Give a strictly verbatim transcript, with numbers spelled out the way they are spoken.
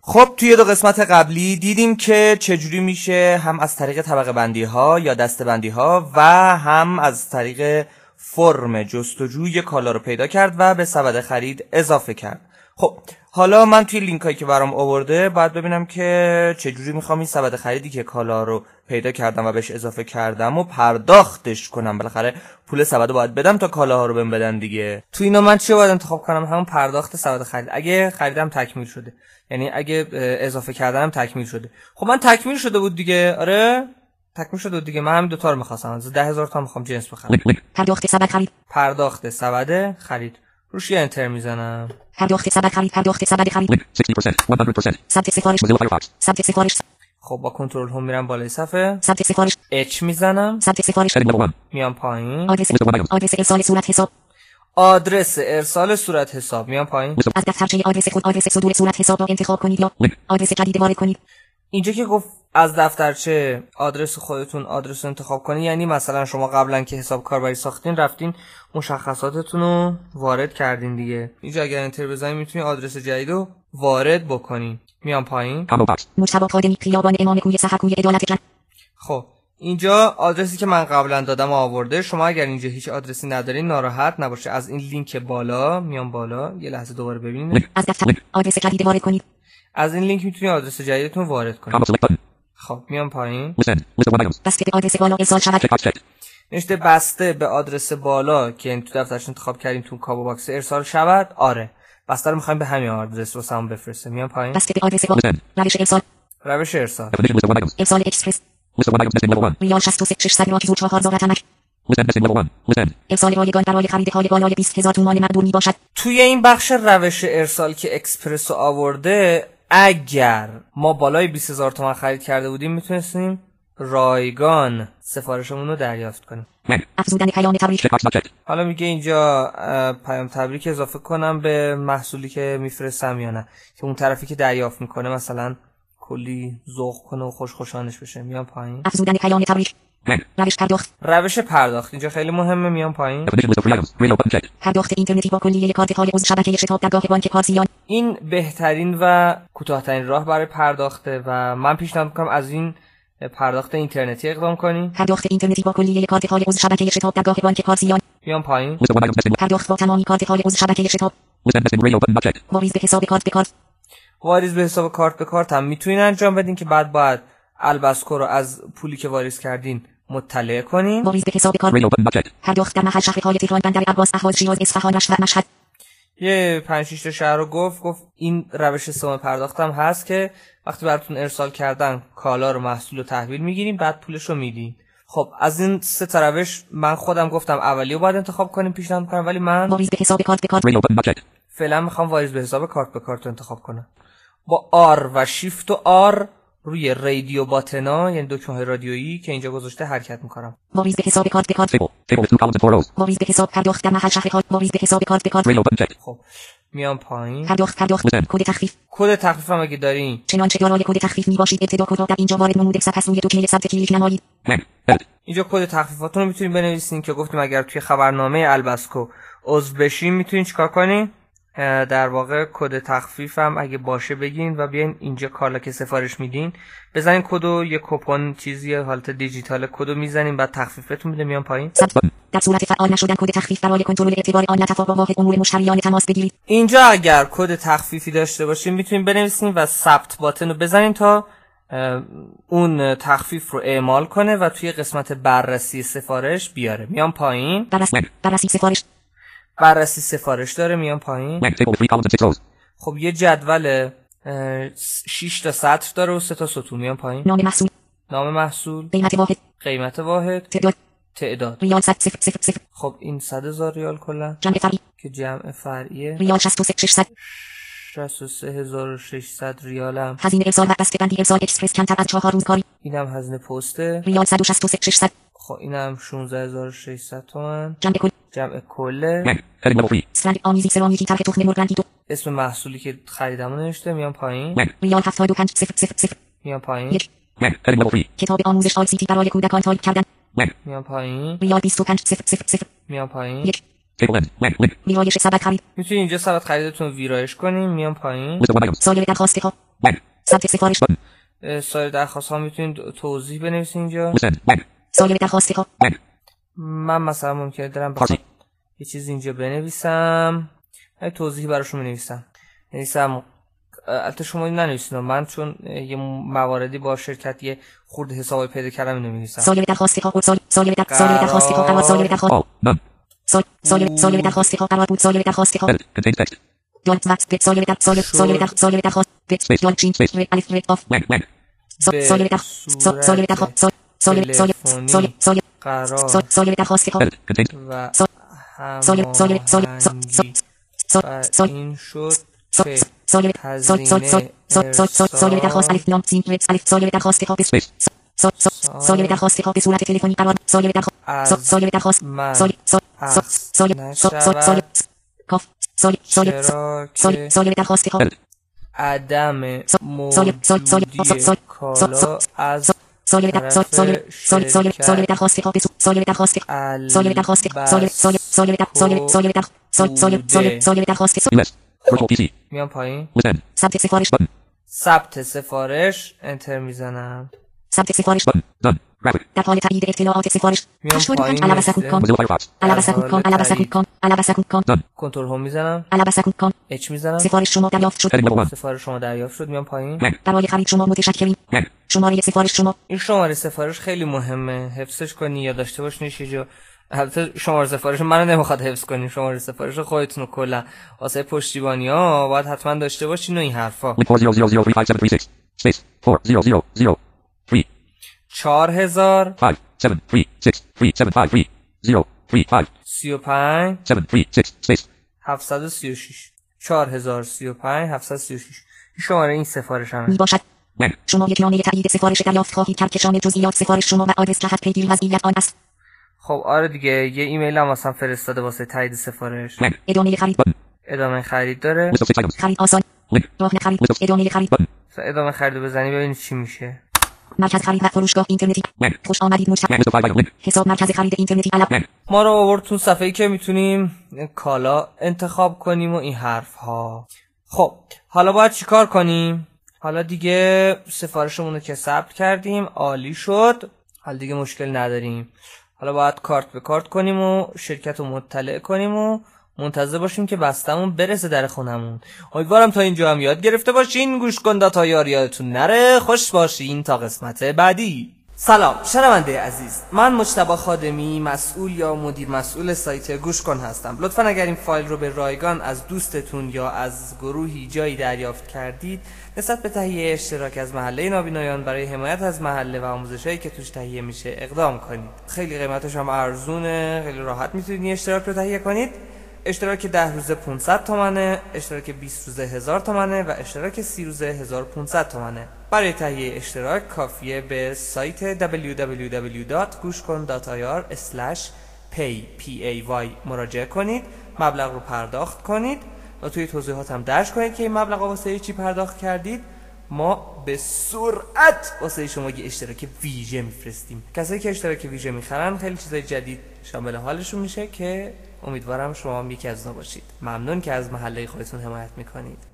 خب توی دو قسمت قبلی دیدیم که چجوری میشه هم از طریق طبقه بندی ها یا دسته بندی ها و هم از طریق فرم جستجوی کالا رو پیدا کرد و به سبد خرید اضافه کرد. خب حالا من توی لینک هایی که برام آورده باید ببینم که چجوری میخوام این سبد خریدی که کالا رو پیدا کردم و بهش اضافه کردم و پرداختش کنم. بالاخره پول سبد رو باید بدم تا کالاها رو بهم بدن دیگه. تو اینا من چی باید انتخاب کنم؟ همون پرداخت سبد خرید. اگه خریدم تکمیل شده، یعنی اگه اضافه کردم تکمیل شده. خب من تکمیل شده بود دیگه. آره تکمیل شده بود دیگه. من هم دو تا رو می‌خواستم. از ده هزار تا می‌خوام جنس بخرم. پرداخت سبد خرید. پرداخت سبد خرید. روش یه انتر میزنم. پرداخت سبد خرید. پرداخت سبد خرید. شصت درصد صد درصد ثبت سفارش. ثبت سفارش. خب با کنترل هم میرم بالای صفحه. ثبت سفارش. اچ میزنم. ثبت سفارش. میام پایین. آدرس آدرس ارسال صورت حساب. آدرس ارسال صورت حساب. میام پایین. از دفترچه آدرس خود آدرس صدور صورت حساب را انتخاب کنید یا آدرس جدید وارد کنید. اینجا که گفت از دفترچه آدرس خودتون آدرس رو انتخاب کنید، یعنی مثلا شما قبلا که حساب کاربری ساختین رفتین مشخصاتتون رو وارد کردین دیگه. اینجا اگر انتر بزنید میتونید آدرس جدید رو وارد بکنین. میام پایین. مجتبی خادمی، خیابان امام کوی سحرکوی عدالت جن. خب اینجا آدرسی که من قبلا دادم آورده. شما اگر اینجا هیچ آدرسی ندارین ناراحت نباشه. از این لینک بالا میام بالا. یه لحظه دوباره ببینید. از دفتر آدرس جدید وارد کنید. از این لینک میتونید آدرس جدیدتون وارد کنید. خب میام پایین. بسته به آدرس بالا ارسال شود. نوشته بسته به آدرس بالا که این تو دفترش انتخاب کردیم تو کابو باکس ارسال شود. آره بسته رو میخوایم به همین آدرس رو سام بفرسته. میام پایین. بسته به آدرس بالا. روش ارسال. روش ارسال. ارسال اکسپرس. ریال شصت و سه ششصد راکی چهار هزار تمک. ارسال رایگان برای خریدهای بالای بیست هزار تومان مقدور می باشد. توی این بخش روش ارسال که اکسپرس آورده، اگر ما بالای بیست هزار تومان خرید کرده بودیم میتونستیم رایگان سفارشمون رو دریافت کنیم. افزودن پیام تبریک. حالا میگه اینجا پیام تبریک اضافه کنم به محصولی که میفرستم یا نه، که اون طرفی که دریافت میکنه مثلا کلی ذوق کنه و خوش خوشانش بشه. میام پایین. افزودن پیام تبریک. روش پرداخت. روش پرداخت اینجا خیلی مهمه. میام پایین. پرداخت اینترنتی با کلیه کارت های عضو شبکه شتاب درگاه بانک پارسیان. این بهترین و کوتاه‌ترین راه برای پرداخته و من پیشنهاد میکنم از این پرداخت اینترنتی اقدام کنی. پرداخت اینترنتی با کلیه کارت های عضو شبکه شتاب درگاه بانک پارسیان. میام پایین. پرداخت با تمامی کارت های عضو شبکه شتاب. واریز به حساب کارت به کارت. واریز به حساب کارت به کارت هم میتونین انجام بدین که بعد باید البسکو رو از پولی که واریز کردین مطلع کنین. واریز به حساب کارت. پرداخت در محل شهرهای تهران، بندر عباس، اهواز، شیراز، اصفهان، رشت و مشهد. یه پنج شش تا شهر رو گفت گفت این روش سوم پرداختم هست که وقتی براتون ارسال کردن کالا رو محصول رو تحویل میگیریم بعد پولش رو میدین. خب از این سه تا روش من خودم گفتم اولی رو باید انتخاب کنیم پیشنهاد میکنم، ولی من واریز به حساب کارت به کارت فعلا میخوام واریز به حساب کارت به کارت رو انتخاب کنم. با آر و شیفت و آر روی رادیو باتنا، یعنی دکمه های رادیویی که اینجا گذاشته حرکت میکنم. واریز به حساب کارت به کارت. واریز به حساب پرداخت در محل شهرها. واریز به حساب کارت به کارت. خب میام پایین. پرداخت پرداخت کد تخفیف. کد تخفیف هم اگه دارین چنانچه دارای کد تخفیف میباشید ابتدا کد را در اینجا وارد نموده سپس روی دکمه ثبت کلیک نمایید. اینجا کد تخفیفاتون رو میتونید بنویسین که گفتیم اگر توی خبرنامه البسکو عضو بشین میتونین چیکار کنین. در واقع کد تخفیف هم اگه باشه بگین و بیاین اینجا کالا که سفارش میدین بزنین کدو، یه کوپن چیزی حالت دیجیتال کدو میزنین بعد تخفیف بهتون میده. میام پایین. در صورت فعال نشدن کد تخفیف برای کنترل اعتبار آن لطفا با واحد امور مشتریان تماس بگیرید. اینجا اگر کد تخفیفی داشته باشین میتونین بنویسین و ثبت باتن رو بزنین تا اون تخفیف رو اعمال کنه و توی قسمت بررسی سفارش بیاره. میام پایین. بررسی سفارش. بررسی سفارش داره. میام پایین. خب یه جدول شش تا سطر داره و سه تا ستون. میام پایین. نام محصول. نام محصول. قیمت واحد. قیمت واحد. تعداد. تعداد. ریال صد صفر صفر صفر. خب این صد هزار ریال کلا. جمع فرعی. که جمع فرعیه. ریال شصت و سه ششصد. شصت و سه هزار و ششصد ریال هم. هزینه ارسال و بسته بندی ارسال اکسپرس کمتر از چهار روز کاری. اینم هزینه پسته. ریال صد و شصت و سه ششصد. خب اینم شانزده هزار و ششصد تومان. جمع کل. جمع کله. سرنگ آمیزی سرامیکی طرح تخم مرغ رنگی دو. اسم محصولی که خریدم نوشته. میام پایین. ریال هفتاد و پنج صفر صفر صفر. میام پایین. یک. کتاب آموزش آل سیتی برای کودکان تایپ کردن. میام پایین. ریال بیست و پنج صفر صفر صفر. میام پایین. یک. ویرایش سبد خرید. میتونید اینجا سبد خریدتون ویرایش کنین. میام پایین. سایر درخواست ها. Button. ثبت سفارش. Button. سایر درخواست ها میتونید توضیح بنویسید اینجا. Send. Button. سایر درخواست ها. Button. من مثلا ممکنه دارم بخوام یه چیز اینجا بنویسم، یه توضیحی براشون بنویسم. نویسم البته شما این ننویسید، من چون یه مواردی با شرکت یه خورده حسابی پیدا کردم اینو می‌نویسم. سایر درخواست ها. سایر درخواست سایر درخواست ها. قرار سایر درخواست. سایر سایر درخواست ها. قرار بود سایر درخواست ها. Contain text. دونت وقت سایر درخواست سایر سایر درخواست سایر درخواست دونت چینج الف ریت اف. سایر درخواست سایر درخواست سایر سایر سایر سایر قرار سایر درخواست ها. Contain. و سایر سایر سایر سایر این شد که سایر هزینه سایر درخواست الف لام سین ریت الف سایر درخواست ها. Space. سایر درخواست ها به صورت تلفنی قرار سایر درخواست سایر درخواست من سایر سایر سایر سایر کاف سایر سایر چرا سایر که سایر درخواست ها. عدم سایر سایر سایر موجودی کالا از سایر درخواست سایر سایر سایر سایر درخواست ها به سایر درخواست سایر درخواست سایر سایر سایر سایر سایر سایر سایر سایر درخواست U S. Virtual P C. میام پایین Within. ثبت سفارش Button. ثبت سفارش انتر میزنم. ثبت سفارش Button. Done. Graphic. در حال تایید اطلاعات سفارش میام هشتاد و پایین پنج علاوه سکون کام Mozilla Firefox. علاوه سکون کام علاوه سکون کام علاوه سکون کام Done. کنترل هوم میزنم، علاوه سکون کام اچ میزنم، سفارش شما دریافت شد. Heading level one. سفارش شما دریافت شد. میام پایین. Blank. برای خرید شما متشکریم. Blank. شماره سفارش شما این شماره سفارش خیلی مهمه، حفظش کنی یا داشته باشینش یه جا. البته شماره سفارش منو نمیخواد حفظ کنین، شماره سفارش خودتون کلا واسه پشتیبانی ها باید حتما داشته باشین و این حرفا. Link four zero zero zero three five seven three six. Space. Four zero zero zero three چهار هزار five seven three six three seven five three zero three five سی و پنج seven three six. Space. هفتصد و سی و شش چهار هزار سی و پنج هفتصد و سی و شش. این شماره این سفارش همه. می باشد. Blank. شما یک نامه تایید سفارش دریافت خواهید کرد که شامل جزئیات سفارش شما و آدرس جهت پیگیری وضعیت آن است. خب آره دیگه، یه ایمیل هم واسم فرستاده واسه تایید سفارش. Blank. ادامه خرید Button. ادامه خرید داره. List of six items. خرید آسان Link. راه خرید ادامه خرید Button. ادامه خرید رو بزنی ببینید چی میشه. مرکز خرید و فروشگاه اینترنتی Blank. خوش آمدید مشتری List of five items. Link. حساب مرکز خرید اینترنتی علب Blank. ما رو آورد تو صفحه‌ای که میتونیم کالا انتخاب کنیم و این حرف ها. خب حالا باید چیکار کنیم؟ حالا دیگه سفارشمون رو که ثبت کردیم عالی شد، حالا دیگه مشکل نداریم. حالا باید کارت به کارت کنیم و شرکت رو مطلع کنیم و منتظر باشیم که بستمون برسه در خونمون. امیدوارم تا اینجا هم یاد گرفته باشین. گوش کن تا یار یادتون نره. خوش باشین تا قسمت بعدی. سلام شنونده عزیز، من مجتبی خادمی، مسئول یا مدیر مسئول سایت گوش کن هستم. لطفا اگر این فایل رو به رایگان از دوستتون یا از گروهی جایی دریافت کردید، نسبت به تهیه اشتراک از محله نابینایان برای حمایت از محله و آموزشایی که توش تهیه میشه اقدام کنید. خیلی قیمتش هم ارزونه، خیلی راحت میتونید این اشتراک رو تهیه کنید. اشتراک ده روزه پانصد تومنه، اشتراک بیست روزه هزار تومنه و اشتراک سی روزه هزار و پانصد تومنه. برای تهیه اشتراک کافیه به سایت دبلیو دبلیو دبلیو دات گوش کن دات آی آر اسلش پی پی ای وای مراجعه کنید، مبلغ رو پرداخت کنید و توی توضیحات هم درج کنید که این مبلغ واسه چی پرداخت کردید. ما به سرعت واسه شما یه اشتراک ویژه میفرستیم. کسایی که اشتراک ویژه میخرن خیلی چیزای جدید شامل حالشون میشه که امیدوارم شما هم یکی از اونا باشید. ممنون که از محله خودتون حمایت میکنید.